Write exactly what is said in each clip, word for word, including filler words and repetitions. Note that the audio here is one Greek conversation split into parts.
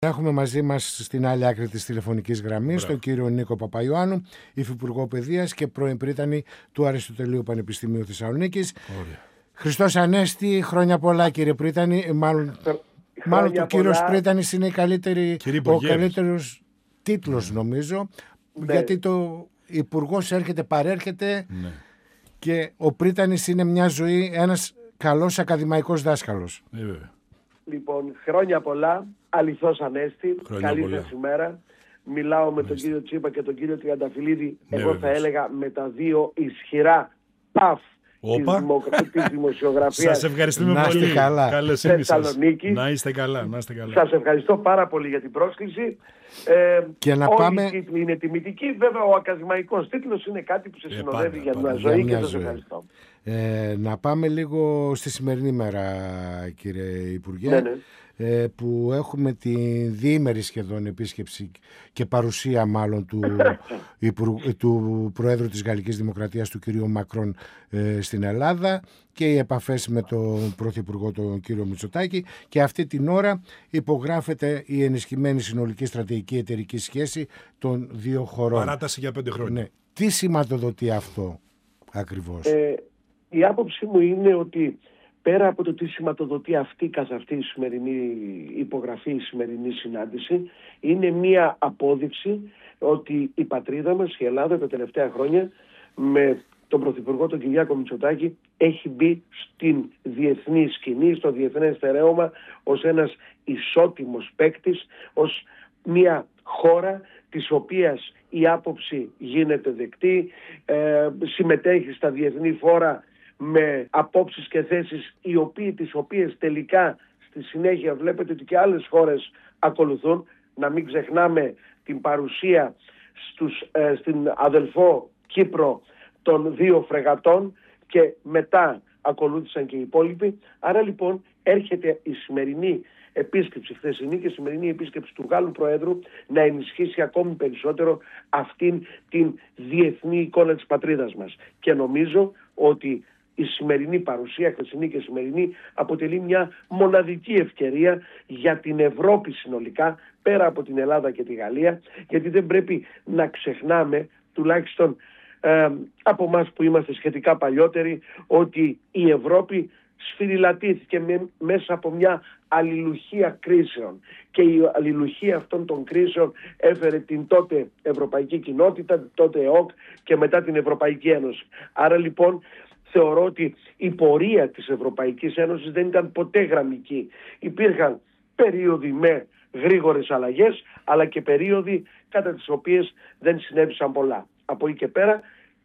Έχουμε μαζί μας στην άλλη άκρη της τηλεφωνικής γραμμής τον κύριο Νίκο Παπαϊωάννου, υφυπουργό παιδείας και πρώην πρίτανη του Αριστοτελείου Πανεπιστημίου Θεσσαλονίκης. Χριστός Ανέστη, χρόνια πολλά κύριε πρίτανη. Μάλλον, μάλλον το κύριος πρίτανης είναι η καλύτερη, ο καλύτερος τίτλος νομίζω, ναι. Γιατί το υπουργός έρχεται παρέρχεται, ναι. Και ο πρίτανης είναι μια ζωή, ένας καλός ακαδημαϊκός δάσκαλος. Ναι, βέβαια. Λοιπόν, χρόνια πολλά, αληθώς Ανέστη, χρόνια καλή πολλά. σας ημέρα. Μιλάω με τον κύριο Τσίπα και τον κύριο Τριανταφυλλίδη, ναι, εγώ βέβαια. θα έλεγα με τα δύο ισχυρά παφ της, δημο... της δημοσιογραφίας. Σας ευχαριστούμε να πολύ. Καλά. Καλώς Θεσσαλονίκη. Να είστε καλά, να είστε καλά. Σας ευχαριστώ πάρα πολύ για την πρόσκληση. Ε, και να όλοι πάμε... οι τίτλοι είναι τιμητικοί. Βέβαια ο ακαδημαϊκός τίτλος είναι κάτι που σε ε, συνοδεύει πάντα, για πάντα, μια ζωή για μια και σας ζωή. ευχαριστώ. Ε, να πάμε λίγο στη σημερινή μέρα κύριε Υπουργέ, ναι, ναι. Ε, που έχουμε τη διήμερη σχεδόν επίσκεψη και παρουσία μάλλον του, υπουργ, του Προέδρου της Γαλλικής Δημοκρατίας του κυρίου Μακρόν ε, στην Ελλάδα και οι επαφές με τον Πρωθυπουργό τον κύριο Μητσοτάκη, και αυτή την ώρα υπογράφεται η ενισχυμένη συνολική στρατηγική εταιρική σχέση των δύο χωρών. Παράταση για πέντε χρόνια. Ναι. Τι σηματοδοτεί αυτό ακριβώς? Ε, η άποψή μου είναι ότι πέρα από το τι σηματοδοτεί αυτή καθ' αυτή η σημερινή υπογραφή, η σημερινή συνάντηση, είναι μία απόδειξη ότι η πατρίδα μας, η Ελλάδα, τα τελευταία χρόνια με τον Πρωθυπουργό τον Κυριάκο Μητσοτάκη έχει μπει στην διεθνή σκηνή, στο διεθνές στερέωμα, ως ένας ισότιμος παίκτης, ως μία χώρα της οποίας η άποψη γίνεται δεκτή, ε, συμμετέχει στα διεθνή φόρα με απόψεις και θέσεις οι οποίοι, τις οποίες τελικά στη συνέχεια βλέπετε ότι και άλλες χώρες ακολουθούν. Να μην ξεχνάμε την παρουσία στους, ε, στην αδελφό Κύπρο των δύο φρεγατών και μετά ακολούθησαν και οι υπόλοιποι. Άρα λοιπόν έρχεται η σημερινή επίσκεψη, χθεσινή και σημερινή επίσκεψη του Γάλλου Προέδρου να ενισχύσει ακόμη περισσότερο αυτήν την διεθνή εικόνα της πατρίδας μας. Και νομίζω ότι η σημερινή παρουσία, χθεσινή και σημερινή, αποτελεί μια μοναδική ευκαιρία για την Ευρώπη συνολικά, πέρα από την Ελλάδα και τη Γαλλία, γιατί δεν πρέπει να ξεχνάμε, τουλάχιστον ε, από εμάς που είμαστε σχετικά παλιότεροι, ότι η Ευρώπη σφυριλατήθηκε με, μέσα από μια αλληλουχία κρίσεων, και η αλληλουχία αυτών των κρίσεων έφερε την τότε Ευρωπαϊκή Κοινότητα, την τότε ΕΟΚ και μετά την Ευρωπαϊκή Ένωση. Άρα λοιπόν θεωρώ ότι η πορεία της Ευρωπαϊκής Ένωσης δεν ήταν ποτέ γραμμική. Υπήρχαν περίοδοι με γρήγορες αλλαγές, αλλά και περίοδοι κατά τις οποίες δεν συνέβησαν πολλά. Από εκεί και πέρα,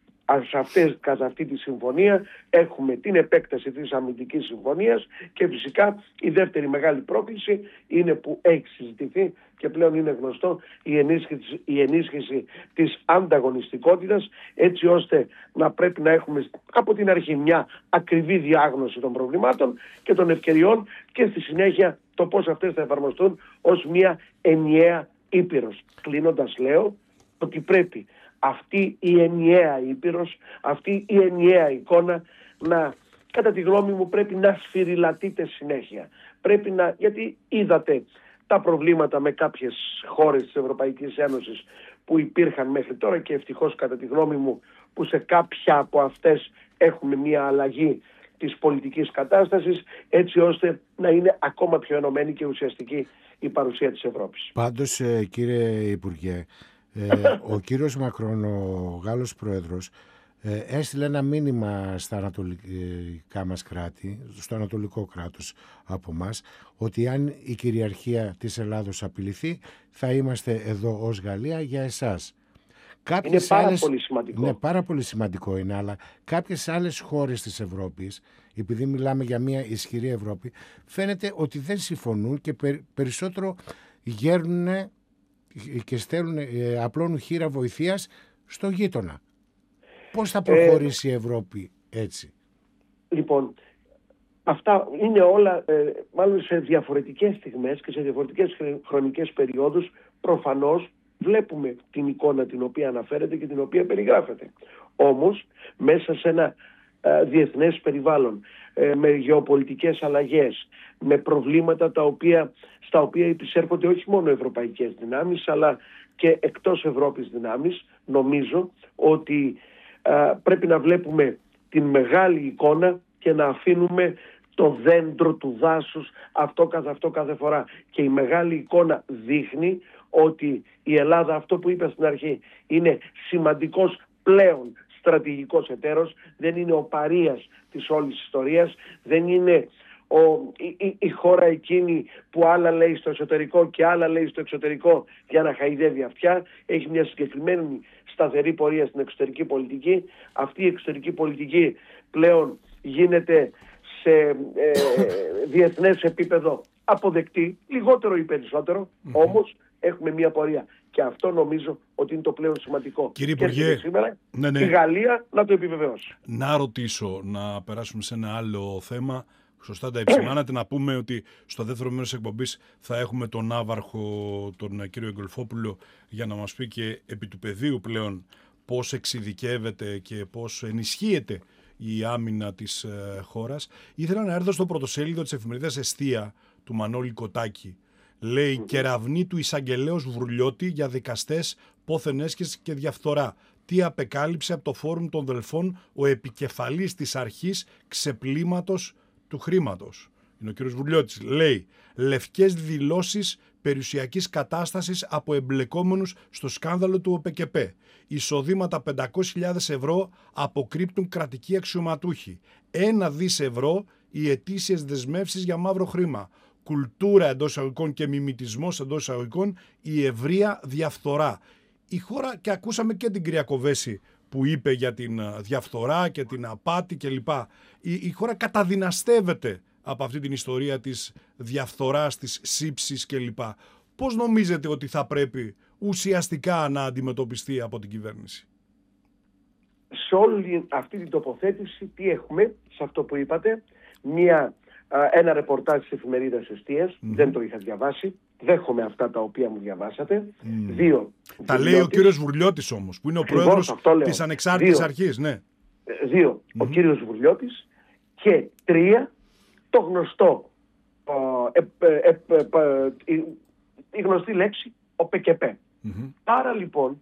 σε αυτές, κατά αυτή τη συμφωνία έχουμε την επέκταση της αμυντικής συμφωνίας και φυσικά η δεύτερη μεγάλη πρόκληση είναι που έχει συζητηθεί και πλέον είναι γνωστό, η ενίσχυση, η ενίσχυση της ανταγωνιστικότητας, έτσι ώστε να πρέπει να έχουμε από την αρχή μια ακριβή διάγνωση των προβλημάτων και των ευκαιριών και στη συνέχεια το πώς αυτές θα εφαρμοστούν ως μια ενιαία ήπειρος. Κλείνοντας λέω ότι πρέπει αυτή η ενιαία ήπειρος, αυτή η ενιαία εικόνα να, κατά τη γνώμη μου, πρέπει να σφυριλατείται συνέχεια. Πρέπει να, γιατί είδατε τα προβλήματα με κάποιες χώρες της Ευρωπαϊκής Ένωσης που υπήρχαν μέχρι τώρα και ευτυχώς κατά τη γνώμη μου που σε κάποια από αυτές έχουμε μια αλλαγή της πολιτικής κατάστασης, έτσι ώστε να είναι ακόμα πιο ενωμένη και ουσιαστική η παρουσία της Ευρώπης. Πάντως κύριε Υπουργέ, Ε, ο κύριος Μακρόν, ο Γάλλος Πρόεδρος, ε, έστειλε ένα μήνυμα στα ανατολικά μας κράτη, στο ανατολικό κράτος από μας, ότι αν η κυριαρχία της Ελλάδος απειληθεί, θα είμαστε εδώ ως Γαλλία για εσάς. Κάποιες είναι πάρα άλλες, πολύ σημαντικό. Ναι, πάρα πολύ σημαντικό είναι, αλλά κάποιες άλλες χώρες της Ευρώπης, επειδή μιλάμε για μια ισχυρή Ευρώπη, φαίνεται ότι δεν συμφωνούν και περισσότερο γέρνουν και στέλνουν, ε, απλώνουν χείρα βοηθείας στο γείτονα. Πώς θα προχωρήσει ε, η Ευρώπη έτσι? Λοιπόν, αυτά είναι όλα ε, μάλλον σε διαφορετικές στιγμές και σε διαφορετικές χρονικές περιόδους. Προφανώς βλέπουμε την εικόνα την οποία αναφέρεται και την οποία περιγράφεται. Όμως μέσα σε ένα ε, διεθνές περιβάλλον, ε, με γεωπολιτικές αλλαγές, με προβλήματα τα οποία, στα οποία επισέρχονται όχι μόνο ευρωπαϊκές δυνάμεις αλλά και εκτός Ευρώπης δυνάμεις, νομίζω ότι ε, πρέπει να βλέπουμε την μεγάλη εικόνα και να αφήνουμε το δέντρο του δάσους αυτό καθ' αυτό κάθε φορά. Και η μεγάλη εικόνα δείχνει ότι η Ελλάδα, αυτό που είπα στην αρχή, είναι σημαντικός πλέον στρατηγικός εταίρος, δεν είναι ο παρείας της όλης ιστορίας, δεν είναι ο, η, η χώρα εκείνη που άλλα λέει στο εσωτερικό και άλλα λέει στο εξωτερικό για να χαϊδεύει αυτιά. Έχει μια συγκεκριμένη σταθερή πορεία στην εξωτερική πολιτική. Αυτή η εξωτερική πολιτική πλέον γίνεται σε ε, διεθνές επίπεδο αποδεκτή, λιγότερο ή περισσότερο, mm-hmm. όμως έχουμε μια πορεία. Και αυτό νομίζω ότι είναι το πλέον σημαντικό. Κύριε Υπουργέ, σήμερα ναι, ναι. η Γαλλία να το επιβεβαιώσει. Να ρωτήσω, να περάσουμε σε ένα άλλο θέμα. Σωστά τα επισημάνατε, να πούμε ότι στο δεύτερο μέρος της εκπομπής θα έχουμε τον Ναύαρχο, τον κύριο Εγκολφόπουλο, για να μας πει και επί του πεδίου πλέον πώς εξειδικεύεται και πώς ενισχύεται η άμυνα της ε, χώρας. Ήθελα να έρθω στο πρωτοσέλιδο της εφημερίδας Εστία του Μανώλη Κοτάκη. Λέει mm-hmm. κεραυνή του εισαγγελέως Βρουλιώτη για δικαστές πόθεν έσχες και διαφθορά. Τι απεκάλυψε από το Φόρουμ των Δελφών ο επικεφαλής της αρχής ξεπλήματος του χρήματος. Είναι ο κ. Βρουλιώτης. Λέει λευκές δηλώσεις περιουσιακής κατάστασης από εμπλεκόμενους στο σκάνδαλο του ΟΠΕΚΕΠΕ. Εισοδήματα πεντακόσιες χιλιάδες ευρώ αποκρύπτουν κρατικοί αξιωματούχοι. Ένα δις ευρώ οι ετήσιες δεσμεύσεις για μαύρο χρήμα. Κουλτούρα εντός εισαγωγικών και μιμητισμός εντός εισαγωγικών, η ευρεία διαφθορά. Η χώρα, και ακούσαμε και την κυρία Κοβέση που είπε για την διαφθορά και την απάτη κλπ. Η, η χώρα καταδυναστεύεται από αυτή την ιστορία της διαφθοράς, της σύψης κλπ. Πώς νομίζετε ότι θα πρέπει ουσιαστικά να αντιμετωπιστεί από την κυβέρνηση? Σε όλη αυτή την τοποθέτηση τι έχουμε, σε αυτό που είπατε, μια, ένα ρεπορτάζ της εφημερίδας Εστίας, mm. δεν το είχα διαβάσει, δέχομαι αυτά τα οποία μου διαβάσατε. Mm. Δύο. Τα Βουρλιώτης, λέει ο κύριος Βουρλιώτης όμως, που είναι ο πρόεδρος της ανεξάρτητης δύο. αρχής. Ναι. Δύο, mm. ο κύριος Βουρλιώτης, και τρία, το γνωστό, ε, ε, ε, ε, ε, η γνωστή λέξη, ο ΠΚΠ. Mm-hmm. Άρα λοιπόν,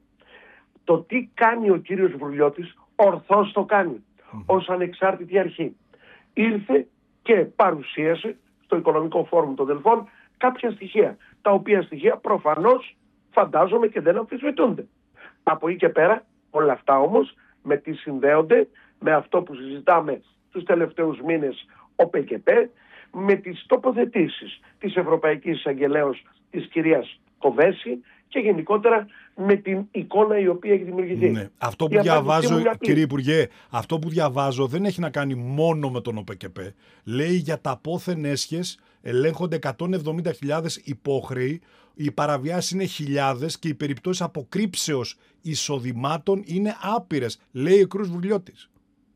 το τι κάνει ο κύριος Βουρλιώτης, ορθώς το κάνει, mm-hmm. ως ανεξάρτητη αρχή. Ήρθε και παρουσίασε στο Οικονομικό Φόρουμ των Δελφών κάποια στοιχεία, τα οποία στοιχεία προφανώς φαντάζομαι και δεν αμφισβητούνται. Από εκεί και πέρα, όλα αυτά όμως με τι συνδέονται με αυτό που συζητάμε τους τελευταίους μήνες, ο ΠΚΠ, με τις τοποθετήσεις της Ευρωπαϊκής Εισαγγελέως της κυρίας Κοβέση και γενικότερα με την εικόνα η οποία έχει δημιουργηθεί. Ναι. Αυτό που διαβάζω, κύριε Υπουργέ, αυτό που διαβάζω δεν έχει να κάνει μόνο με τον ΟΠΚΠ. Λέει για τα πόθεν έσχες ελέγχονται εκατόν εβδομήντα χιλιάδες υπόχρεοι, οι παραβιάσεις είναι χιλιάδες και οι περιπτώσεις αποκρύψεως εισοδημάτων είναι άπειρες, λέει ο κ. Βουρλιώτης.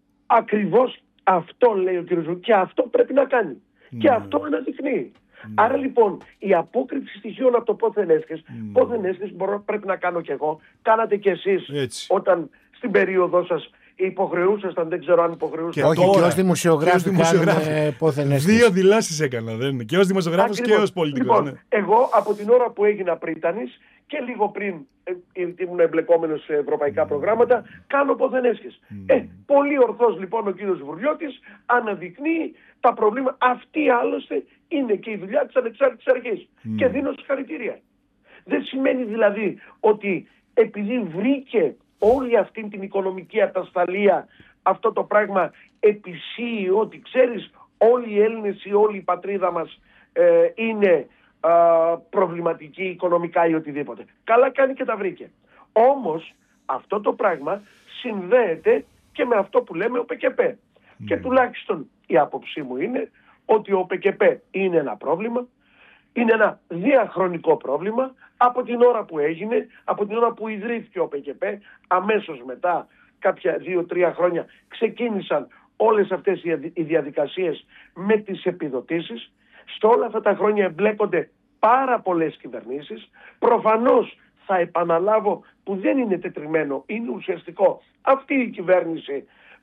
Ακριβώς αυτό λέει ο κ. Βουρλιώτης και αυτό πρέπει να κάνει. Mm. Και αυτό αναδεικνύει. Mm. Άρα λοιπόν η απόκρυψη στοιχείων από το πόθεν έσχες, mm. πόθεν έσχες μπορώ, πρέπει να κάνω κι εγώ, κάνατε κι εσείς έτσι. Όταν στην περίοδό σας υποχρεούσασταν, δεν ξέρω αν υποχρεούσασταν. Και όχι, και ως δημοσιογράφοι κάνουμε πόθεν έσχες. Δύο δηλώσεις έκανα, δεν είναι. Και ως δημοσιογράφος και ως πολιτικός. Λοιπόν, ναι. Εγώ από την ώρα που έγινα πρίτανης και λίγο πριν ε, ήμουν εμπλεκόμενος σε ευρωπαϊκά mm. προγράμματα, κάνω πόθεν έσχες. Mm. Ε, πολύ ορθώς λοιπόν ο κύριος Βουρλιώτης αναδεικνύει τα προβλήματα. Αυτή άλλωστε είναι και η δουλειά της ανεξάρτητης αρχής. Mm. Και δίνω συγχαρητήρια. Δεν σημαίνει δηλαδή ότι επειδή βρήκε όλη αυτή την οικονομική ατασταλία αυτό το πράγμα επισύει ότι ξέρεις όλοι οι Έλληνες ή όλη η πατρίδα μας ε, είναι ε, προβληματική οικονομικά ή οτιδήποτε. Καλά κάνει και τα βρήκε. Όμως αυτό το πράγμα συνδέεται και με αυτό που λέμε ο ΠΚΠ. Mm. Και τουλάχιστον η άποψή μου είναι ότι ο ΠΚΠ είναι ένα πρόβλημα, είναι ένα διαχρονικό πρόβλημα. Από την ώρα που έγινε, από την ώρα που ιδρύθηκε ο ΠΚΠ, αμέσως μετά, κάποια δύο-τρία χρόνια, ξεκίνησαν όλες αυτές οι διαδικασίες με τις επιδοτήσεις. Σε όλα αυτά τα χρόνια εμπλέκονται πάρα πολλές κυβερνήσεις. Προφανώς θα επαναλάβω που δεν είναι τετριμένο, είναι ουσιαστικό αυτή η κυβέρνηση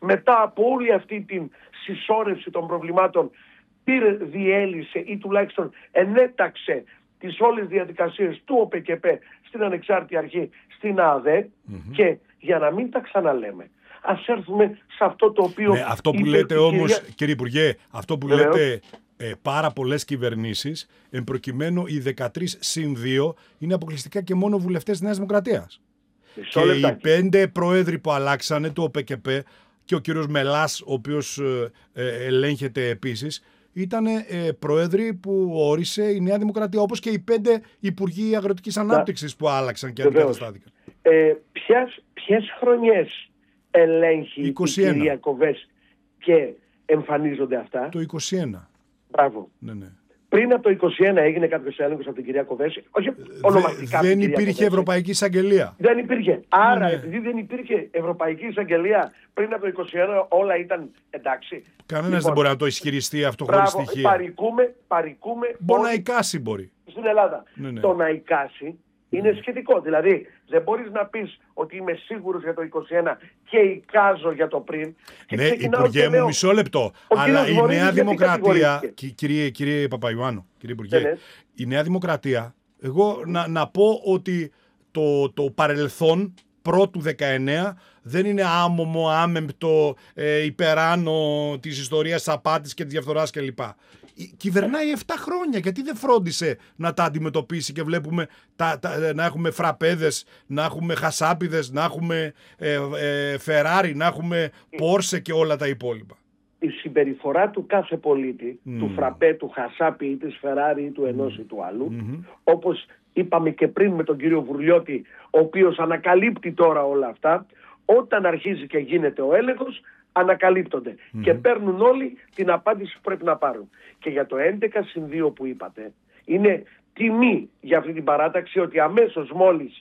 μετά από όλη αυτή την συσσόρευση των προβλημάτων, πήρε, διέλυσε ή τουλάχιστον ενέταξε τις όλες διαδικασίες του ΟΠΕΚΕΠ στην Ανεξάρτητη Αρχή, στην ΑΔΕ, mm-hmm. και για να μην τα ξαναλέμε, ας έρθουμε σε αυτό το οποίο... Ναι, αυτό που λέτε όμως, κυρία... κύριε Υπουργέ, αυτό που Βεβαίως. λέτε ε, πάρα πολλές κυβερνήσεις, εν προκειμένου οι δεκατρείς συν δύο είναι αποκλειστικά και μόνο βουλευτές της Νέας Δημοκρατίας. Και οι πέντε πρόεδροι που αλλάξανε, το ΟΠΕΚΕΠ και ο κύριος Μελάς, ο οποίος ε, ε, ελέγχεται επίσης, ήταν ε, πρόεδροι που όρισε η Νέα Δημοκρατία, όπως και οι πέντε υπουργοί αγροτικής ανάπτυξης που άλλαξαν και αντικαταστάθηκαν. Ε, ποιες, ποιες χρονιές ελέγχει είκοσι ένα. Η κυρία Κοβές και εμφανίζονται αυτά? Το είκοσι ένα. Μπράβο. Ναι, ναι. Πριν από το είκοσι ένα έγινε κάποιος έλεγχος από την κυρία Κοβέση, όχι ονομαστικά. Δεν υπήρχε Κοβέση. Ευρωπαϊκή Εισαγγελία. Δεν υπήρχε. Άρα, ναι. επειδή δεν υπήρχε Ευρωπαϊκή Εισαγγελία πριν από το είκοσι ένα, όλα ήταν εντάξει. Κανένας λοιπόν, δεν μπορεί να το ισχυριστεί αυτό χωρίς στοιχεία. Παρικούμε, παρικούμε. Μπορεί να εικάσει, μπορεί. Στην Ελλάδα. Ναι, ναι. Το να εικάσει είναι ναι. σχετικό. Δηλαδή, δεν μπορείς να πεις ότι είμαι σίγουρος για το είκοσι ένα και εικάζω για το πριν. Ναι, Υπουργέ μου, μισό λεπτό. Αλλά η Νέα Δημοκρατία, κύριε, κύριε Παπαϊωάννου, κύριε Υπουργέ, ναι, ναι. η Νέα Δημοκρατία, εγώ να, να πω ότι το, το παρελθόν πρώτου δεκαεννέα δεν είναι άμωμο, άμεμπτο, ε, υπεράνω της ιστορίας της απάτης και της διαφθοράς κλπ. Κυβερνάει επτά χρόνια. Γιατί δεν φρόντισε να τα αντιμετωπίσει και βλέπουμε τα, τα, να έχουμε φραπέδες, να έχουμε χασάπιδες, να έχουμε ε, ε, Φεράρι, να έχουμε Πόρσε και όλα τα υπόλοιπα. Η συμπεριφορά του κάθε πολίτη, mm. του φραπέ, του χασάπι ή της Φεράρι ή του ενός mm. ή του άλλου, mm-hmm. όπως είπαμε και πριν με τον κύριο Βουρλιώτη, ο οποίος ανακαλύπτει τώρα όλα αυτά, όταν αρχίζει και γίνεται ο έλεγχος, ανακαλύπτονται mm-hmm. και παίρνουν όλοι την απάντηση που πρέπει να πάρουν. Και για το έντεκα συν δύο που είπατε, είναι τιμή για αυτή την παράταξη ότι αμέσως μόλις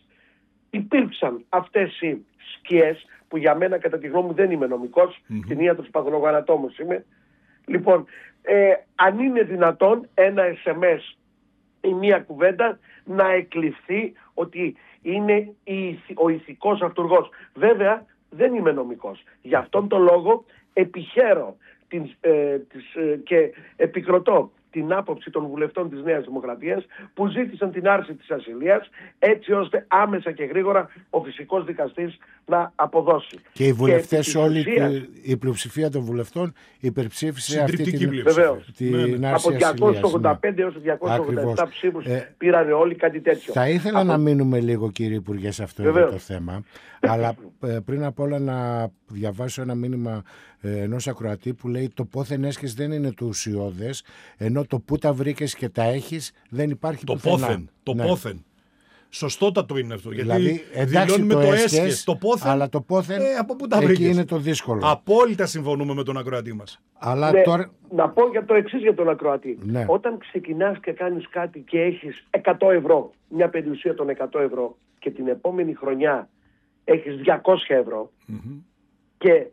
υπήρξαν αυτές οι σκιές, που για μένα κατά τη γνώμη μου δεν είμαι νομικός, mm-hmm. την ιατρος παθολογοανατόμος είμαι. Λοιπόν, ε, αν είναι δυνατόν ένα ες εμ ες ή μία κουβέντα να εκλειφθεί ότι είναι ο ηθικός αυτούργος. Βέβαια, δεν είμαι νομικός. Γι' αυτόν τον λόγο επιχαίρω την, ε, τις, ε, και επικροτώ την άποψη των βουλευτών της Νέας Δημοκρατίας που ζήτησαν την άρση της ασυλίας, έτσι ώστε άμεσα και γρήγορα ο φυσικός δικαστής να αποδώσει. Και οι βουλευτές και όλοι, ουσίας, η πλειοψηφία των βουλευτών υπερψήφισε αυτή την, βεβαίως, την ναι, ναι. άρση από διακόσιους ογδόντα πέντε ναι. έως διακόσιους ογδόντα επτά ψήφους ε, πήραν όλοι κάτι τέτοιο. Θα ήθελα από... να μείνουμε λίγο, κύριε Υπουργέ, σε αυτό εδώ το θέμα, αλλά πριν απ' όλα να διαβάσω ένα μήνυμα ενός ακροατή που λέει το πόθεν έσχες δεν είναι το ουσιώδες, ενώ το που τα βρήκες και τα έχεις δεν υπάρχει το πουθενά. Πόθεν, το ναι. πόθεν. Σωστότατο είναι αυτό. Γιατί δηλαδή, δηλώνουμε το, το έσχες, έσχες, το πόθεν, αλλά το πόθεν ε, από πού τα εκεί βρήκες. Είναι το δύσκολο. Απόλυτα συμφωνούμε με τον ακροατή μας. Αλλά ναι, τώρα... Να πω για το εξής για τον ακροατή. Ναι. Όταν ξεκινάς και κάνεις κάτι και έχεις εκατό ευρώ, μια περιουσία των εκατό ευρώ και την επόμενη χρονιά έχεις διακόσια ευρώ mm-hmm. και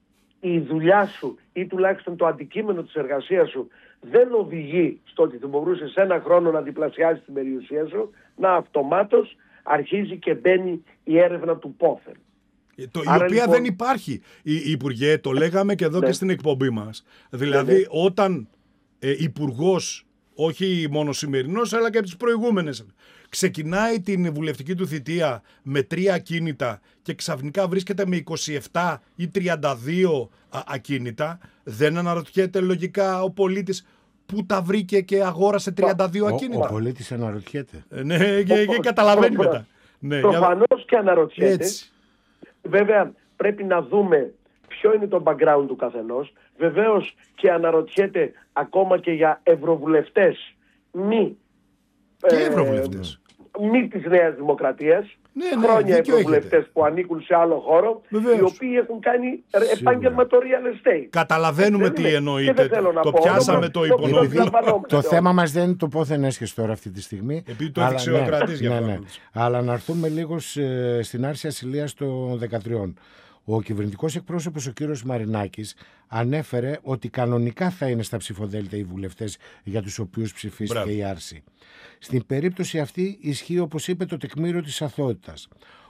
η δουλειά σου ή τουλάχιστον το αντικείμενο της εργασίας σου δεν οδηγεί στο ότι θα μπορούσες ένα χρόνο να διπλασιάσεις την περιουσία σου, να αυτομάτως αρχίζει και μπαίνει η έρευνα του πόθεν. Το, η οποία λοιπόν... δεν υπάρχει, η, η Υπουργέ, το λέγαμε και εδώ ναι. και στην εκπομπή μας. Δηλαδή ναι, ναι. όταν ε, υπουργός, όχι μόνο σημερινός αλλά και από τις προηγούμενες, ξεκινάει την βουλευτική του θητεία με τρία ακίνητα και ξαφνικά βρίσκεται με είκοσι επτά ή τριάντα δύο α, ακίνητα, δεν αναρωτιέται λογικά ο πολίτης πού τα βρήκε και αγόρασε τριάντα δύο ακίνητα. Ο, ο πολίτης αναρωτιέται. Ε, ναι, και, και καταλαβαίνει προ, μετά. Ναι, προφανώς και αναρωτιέται. Έτσι. Βέβαια πρέπει να δούμε ποιο είναι το background του καθενός. Βεβαίως και αναρωτιέται ακόμα και για ευρωβουλευτές μη και ευρωβουλευτές. Ε, μη της Νέας Δημοκρατίας, ναι, ναι, χρόνια ευρωβουλευτές που ανήκουν σε άλλο χώρο, βεβαίως. Οι οποίοι έχουν κάνει επάγγελμα το real estate. Καταλαβαίνουμε ε, τι ναι, εννοείται. Το πω, πιάσαμε όμως, το υπονόμιο. Το, το θέμα μας δεν είναι το πόθεν έσχες τώρα αυτή τη στιγμή. Επειδή το έδειξε ο κρατής για ναι, ναι. Αλλά να έρθουμε λίγο στην άρση ασυλίας των δεκατρία. Ο κυβερνητικός εκπρόσωπος, ο κύριος Μαρινάκης, ανέφερε ότι κανονικά θα είναι στα ψηφοδέλτια οι βουλευτές για τους οποίους ψηφίστηκε Μπράβο. η άρση. Στην περίπτωση αυτή ισχύει, όπως είπε, το τεκμήριο της αθωότητας.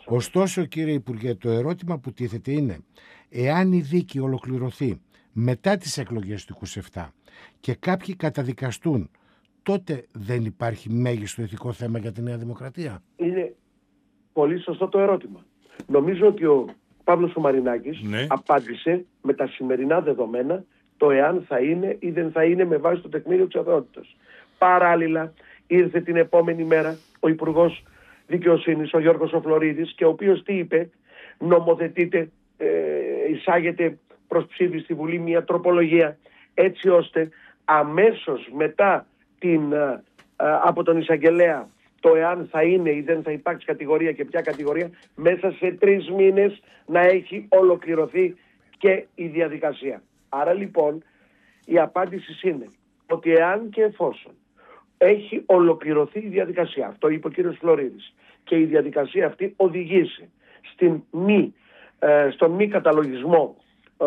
Ωστόσο, κύριε Υπουργέ, το ερώτημα που τίθεται είναι, εάν η δίκη ολοκληρωθεί μετά τις εκλογές του είκοσι επτά και κάποιοι καταδικαστούν, τότε δεν υπάρχει μέγιστο ηθικό θέμα για τη Νέα Δημοκρατία? Είναι πολύ σωστό το ερώτημα. Νομίζω ότι ο Παύλος ο Μαρινάκης ναι. απάντησε με τα σημερινά δεδομένα το εάν θα είναι ή δεν θα είναι με βάση το τεκμήριο της αθωότητας. Παράλληλα, ήρθε την επόμενη μέρα ο Υπουργός Δικαιοσύνης, ο Γιώργος ο Φλωρίδης, και ο οποίος τι είπε? Νομοθετείται, ε, εισάγεται προς ψήφι στη Βουλή μια τροπολογία, έτσι ώστε αμέσως μετά την, ε, από τον εισαγγελέα το εάν θα είναι ή δεν θα υπάρξει κατηγορία και ποια κατηγορία, μέσα σε τρεις μήνες να έχει ολοκληρωθεί και η διαδικασία. Άρα λοιπόν η απάντηση είναι ότι εάν και εφόσον έχει ολοκληρωθεί η διαδικασία, αυτό είπε ο κύριος Φλωρίδης, και η διαδικασία αυτή οδηγήσει στην μη, ε, στον μη καταλογισμό ε,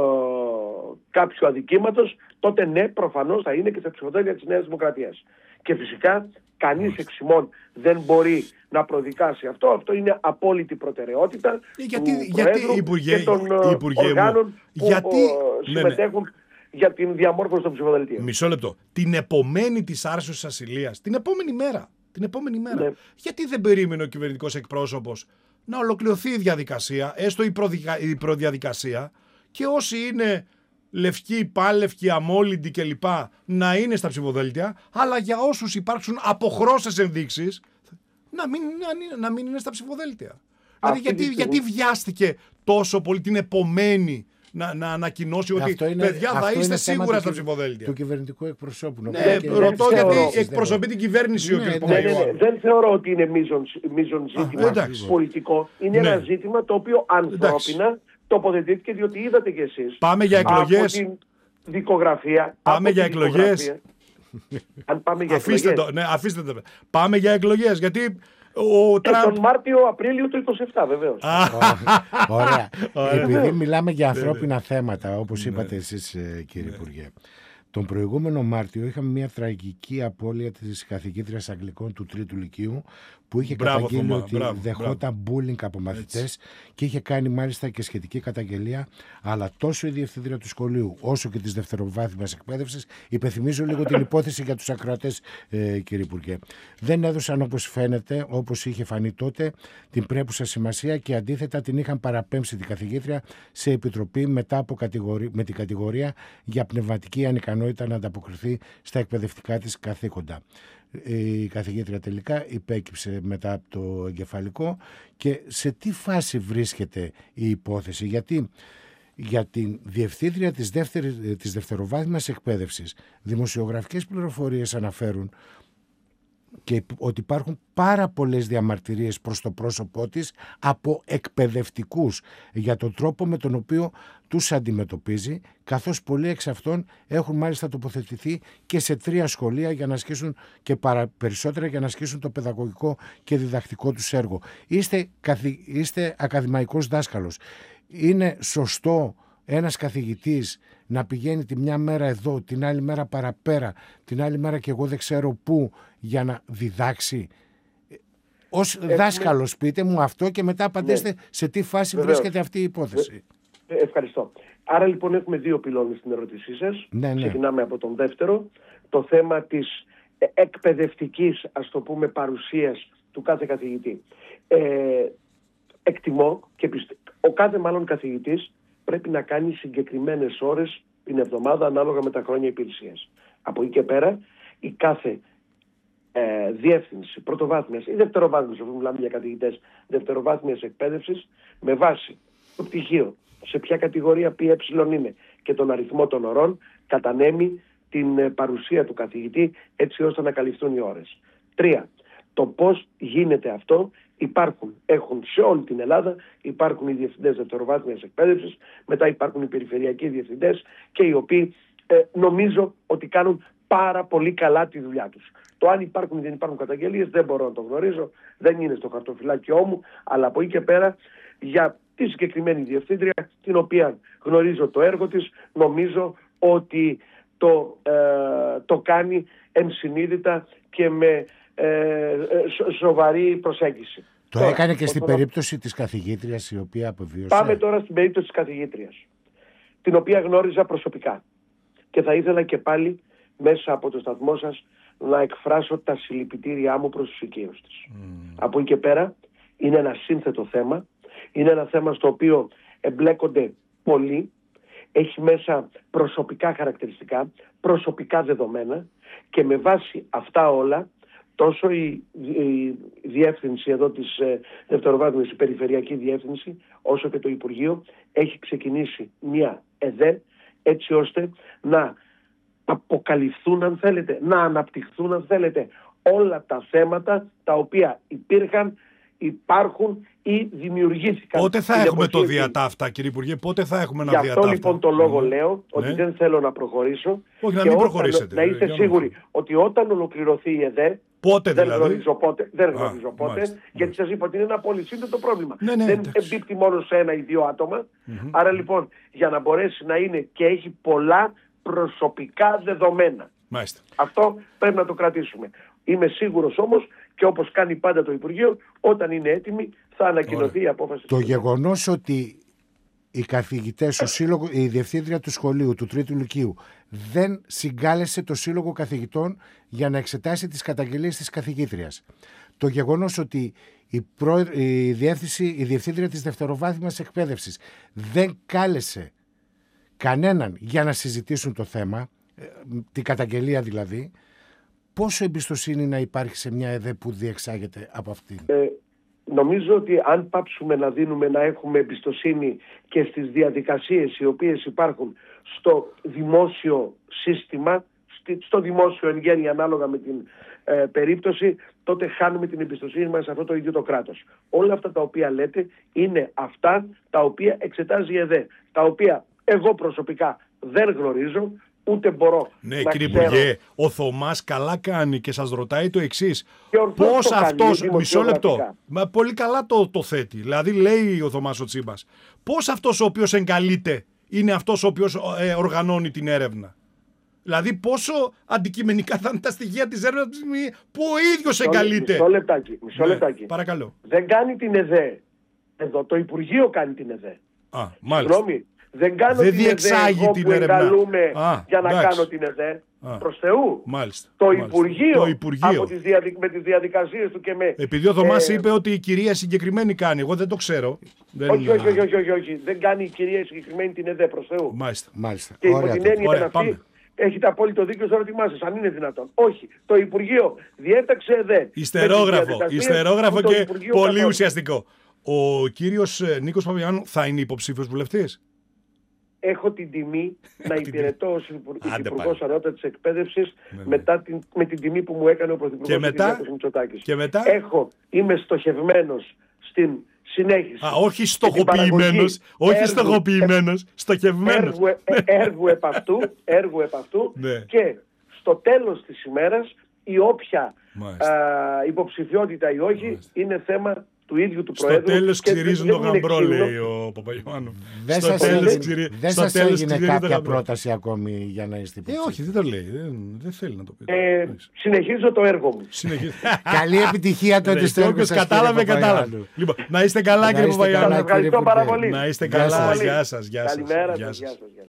κάποιου αδικήματος, τότε ναι, προφανώς θα είναι και στα ψηφοδέλτια της Νέας Δημοκρατίας. Και φυσικά κανείς εξ ημών δεν μπορεί να προδικάσει αυτό. Αυτό είναι απόλυτη προτεραιότητα γιατί, του γιατί, Προέδρου Υπουργέ, και των Υπουργέ οργάνων μου, που γιατί, συμμετέχουν ναι, ναι. για την διαμόρφωση των ψηφοδελτίων. Μισό λεπτό. Την επομένη της άρσεως της ασυλίας, την επόμενη μέρα, την επόμενη μέρα. Ναι. Γιατί δεν περίμενε ο κυβερνητικός εκπρόσωπος να ολοκληρωθεί η διαδικασία, έστω η, προδια, η προδιαδικασία, και όσοι είναι λευκοί, πάλευκοι, αμόλυντοι κλπ. Να είναι στα ψηφοδέλτια, αλλά για όσους υπάρξουν αποχρώσεις ενδείξεις να μην, να, να μην είναι στα ψηφοδέλτια. Δηλαδή γιατί, γιατί βιάστηκε τόσο πολύ την επομένη να, να ανακοινώσει ότι είναι, παιδιά θα είστε σίγουρα στα ψηφοδέλτια? Του κυβερνητικού εκπροσώπου. Ναι, και ρωτώ γιατί εκπροσωπεί την κυβέρνηση. Ναι, ο κ. Ναι, ναι, ναι. Δεν θεωρώ ότι είναι μείζον ζήτημα Α, πολιτικό. Είναι ναι. ένα ζήτημα το οποίο ανθρώπινα εντάξει. τοποθετήθηκε, διότι είδατε κι εσείς. Πάμε για εκλογές. Από την δικογραφία. Πάμε για εκλογές. Αν πάμε για αφήστε εκλογές. Το, ναι, αφήστε το. Πάμε για εκλογές. Γιατί ο ε, Τραμπ... τον Μάρτιο-Απρίλιο του είκοσι επτά βεβαίως. Ωραία. Επειδή μιλάμε για ανθρώπινα θέματα, όπως είπατε εσείς, κύριε Υπουργέ. Τον προηγούμενο Μάρτιο είχαμε μια τραγική απώλεια της καθηγήτριας Αγγλικών του Τρίτου Λυκείου, που είχε μπράβο, καταγγείλει θωμά, ότι μπράβο, δεχόταν μπούλινγκ από μαθητές και είχε κάνει μάλιστα και σχετική καταγγελία, αλλά τόσο η διευθύντρια του σχολείου όσο και της δευτεροβάθμιας εκπαίδευσης, υπενθυμίζω λίγο την υπόθεση για τους ακροατές, ε, κύριε Υπουργέ, δεν έδωσαν όπως φαίνεται, όπως είχε φανεί τότε, την πρέπουσα σημασία και αντίθετα την είχαν παραπέμψει την καθηγήτρια σε επιτροπή μετά από κατηγορία, με την κατηγορία για πνευματική ανικανότητα να ανταποκριθεί στα εκπαιδευτικά της καθήκοντα. Η καθηγήτρια τελικά υπέκυψε μετά από το εγκεφαλικό. Και σε τι φάση βρίσκεται η υπόθεση? Γιατί για την διευθύντρια της, δεύτερης, της δευτεροβάθμιας εκπαίδευσης δημοσιογραφικές πληροφορίες αναφέρουν και ότι υπάρχουν πάρα πολλές διαμαρτυρίες προς το πρόσωπό της από εκπαιδευτικούς για τον τρόπο με τον οποίο τους αντιμετωπίζει, καθώς πολλοί εξ αυτών έχουν μάλιστα τοποθετηθεί και σε τρία σχολεία για να ασκήσουν και παρα, περισσότερα για να ασκήσουν το παιδαγωγικό και διδακτικό τους έργο. Είστε, καθη, είστε ακαδημαϊκός δάσκαλος. Είναι σωστό ένας καθηγητής να πηγαίνει τη μια μέρα εδώ, την άλλη μέρα παραπέρα, την άλλη μέρα και εγώ δεν ξέρω πού, για να διδάξει? Ως Έχουμε... δάσκαλος πείτε μου αυτό και μετά απαντήστε ναι. σε τι φάση Βεβαίως. βρίσκεται αυτή η υπόθεση. Ε, ευχαριστώ. Άρα λοιπόν έχουμε δύο πυλώνες στην ερώτησή σας. Ναι, ναι. Ξεκινάμε από τον δεύτερο. Το θέμα της εκπαιδευτικής, ας το πούμε, παρουσίας του κάθε καθηγητή. Ε, εκτιμώ και πιστε... ο κάθε μάλλον καθηγητής πρέπει να κάνει συγκεκριμένες ώρες την εβδομάδα ανάλογα με τα χρόνια υπηρεσίας. Από εκεί και πέρα η κάθε ε, διεύθυνση πρωτοβάθμιας ή δευτεροβάθμιας, αφού μιλάμε για καθηγητές δευτεροβάθμιας εκπαίδευσης, με βάση το πτυχίο, σε ποια κατηγορία ΠΕ είναι και τον αριθμό των ωρών, κατανέμει την ε, παρουσία του καθηγητή έτσι ώστε να καλυφθούν οι ώρες. Τρία. Το πώς γίνεται αυτό, υπάρχουν, έχουν σε όλη την Ελλάδα, υπάρχουν οι διευθυντές δευτεροβάθμιας εκπαίδευσης, μετά υπάρχουν οι περιφερειακοί διευθυντές και οι οποίοι ε, νομίζω ότι κάνουν πάρα πολύ καλά τη δουλειά τους. Το αν υπάρχουν ή δεν υπάρχουν καταγγελίες δεν μπορώ να το γνωρίζω, δεν είναι στο χαρτοφυλάκιό μου, αλλά από εκεί και πέρα για τη συγκεκριμένη διευθύντρια, την οποία γνωρίζω το έργο της, νομίζω ότι το, ε, το κάνει ενσυνείδητα και με ε, σο, σοβαρή προσέγγιση. Το τώρα, έκανε και στην τώρα... περίπτωση της καθηγήτριας η οποία αποβίωσε. Πάμε τώρα στην περίπτωση της καθηγήτριας, την οποία γνώριζα προσωπικά. Και θα ήθελα και πάλι μέσα από το σταθμό σας να εκφράσω τα συλληπιτήριά μου προς τους οικείους της. Mm. Από εκεί και πέρα είναι ένα σύνθετο θέμα. Είναι ένα θέμα στο οποίο εμπλέκονται πολλοί. Έχει μέσα προσωπικά χαρακτηριστικά, προσωπικά δεδομένα και με βάση αυτά όλα τόσο η, η διεύθυνση εδώ της ε, δευτεροβάθμιας, η περιφερειακή διεύθυνση, όσο και το Υπουργείο έχει ξεκινήσει μια ΕΔΕ έτσι ώστε να αποκαλυφθούν αν θέλετε, να αναπτυχθούν αν θέλετε όλα τα θέματα τα οποία υπήρχαν, υπάρχουν ή δημιουργήθηκαν. Πότε θα έχουμε το διατάφτα, κύριε Υπουργέ, πότε θα έχουμε ένα διατάφτα? Γι' αυτό λοιπόν το λόγο mm. λέω ναι. ότι δεν θέλω να προχωρήσω. Όχι, να και μην όταν, προχωρήσετε. Να είστε σίγουροι να... ότι όταν ολοκληρωθεί η ΕΔΕ, πότε δεν δηλαδή? γνωρίζω πότε, δεν Α, γνωρίζω πότε μάλιστα, γιατί σας είπα ότι είναι ένα πολύ σύνθετο πρόβλημα. Ναι, ναι, δεν εντάξει. εμπίπτει μόνο σε ένα ή δύο άτομα. Mm-hmm. Άρα λοιπόν για να μπορέσει να είναι και έχει πολλά προσωπικά δεδομένα. Μάλιστα. Αυτό πρέπει να το κρατήσουμε. Είμαι σίγουρος όμως και όπως κάνει πάντα το Υπουργείο, όταν είναι έτοιμη θα ανακοινωθεί Ωραία. η απόφαση. Το γεγονός ότι οι καθηγητές, ο σύλλογο, η διευθύντρια του σχολείου, του Τρίτου Λυκείου, δεν συγκάλεσε το Σύλλογο Καθηγητών για να εξετάσει τις καταγγελίες της καθηγήτριας. Το γεγονός ότι η, προ... η, διεύθυνση, η διευθύντρια της δευτεροβάθμιας εκπαίδευσης δεν κάλεσε κανέναν για να συζητήσουν το θέμα, την καταγγελία δηλαδή, πόσο εμπιστοσύνη να υπάρχει σε μια ΕΔΕ που διεξάγεται από αυτήν? Ε, νομίζω ότι αν πάψουμε να δίνουμε, να έχουμε εμπιστοσύνη και στις διαδικασίες οι οποίες υπάρχουν στο δημόσιο σύστημα, στο δημόσιο εν γέννη ανάλογα με την ε, περίπτωση, τότε χάνουμε την εμπιστοσύνη μας σε αυτό το ίδιο το κράτος. Όλα αυτά τα οποία λέτε είναι αυτά τα οποία εξετάζει η ΕΔΕ, τα οποία εγώ προσωπικά δεν γνωρίζω, ούτε μπορώ ναι, να κύριε ξέρω. Υπουργέ, ο Θωμάς καλά κάνει και σας ρωτάει το εξής. Πώς αυτός, μισό λεπτό, μα πολύ καλά το, το θέτει. Δηλαδή λέει ο Θωμάς ο Τσίμπας, πώς αυτός ο οποίος εγκαλείται είναι αυτός ο οποίος ε, οργανώνει την έρευνα? Δηλαδή πόσο αντικειμενικά θα είναι τα στοιχεία της έρευνας που ο ίδιος εγκαλείται? Μισό λεπτάκι, μισό ναι, λεπτάκι. Παρακαλώ. Δεν κάνει την ΕΔΕ. Εδώ το Υπουργείο κάνει την ΕΔΕ. Α, μάλιστα. Συγγνώμη. Δεν κάνω δεν την ΕΔΕ εγώ την που εγκαλούμε για να εντάξει. κάνω την ΕΔΕ. Α, προς Θεού. Μάλιστα, το, μάλιστα. Υπουργείο, το Υπουργείο από τις διαδικ... με τις διαδικασίες του και με... Επειδή ο Θωμάς ε... είπε ότι η κυρία συγκεκριμένη κάνει, εγώ δεν το ξέρω. Δεν... Όχι, όχι, όχι, όχι, όχι, όχι. Δεν κάνει η κυρία συγκεκριμένη την ΕΔΕ, προς Θεού. Μάλιστα. Μάλιστα. Και Ωραία, υπό την έννοια Ωραία, αυτή πάμε. έχετε απόλυτο δίκιο στο ερώτημά σας, αν είναι δυνατόν. Όχι. Το Υπουργείο διέταξε ΕΔΕ. Ιστερόγραφο, ιστερόγραφο και πολύ καθόλου. ουσιαστικό. Ο κύριος Νίκος Παπαϊωάννου θα είναι υποψήφιος βουλευτής? Έχω την τιμή να υπηρετώ ως Υπουργός Ανώτατης Εκπαίδευσης μετά την, με την τιμή που μου έκανε ο Πρωθυπουργός Κυριάκος Μητσοτάκης. Και μετά? Έχω, είμαι στοχευμένος στην συνέχιση. Α, όχι στοχοποιημένος, όχι έργου, στοχοποιημένος, στοχευμένος. Έργου, έργου επ' αυτού, έργου επ' αυτού ναι. Και στο τέλος της ημέρας η όποια α, υποψηφιότητα ή όχι Μάλιστα. είναι θέμα του ίδιου του Προέδρου. Στο τέλος ξυρίζουν το γαμπρό, λέει ο Παπαϊωάννου. Δεν σας έγινε, δεν σας έγινε κάποια πρόταση ακόμη για να είστε υποψήφιοι? Ε, όχι, δεν το λέει. Δεν, δεν θέλει να το πει. Ε, συνεχίζω το έργο μου. Καλή επιτυχία τότε στο έργο σας. Κατάλαβε, κατάλαβε. Λοιπόν, να είστε καλά, κύριε Παπαϊωάννου. Ευχαριστώ πάρα πολύ. Να είστε καλά. Γεια σας. Καλημέρα σας.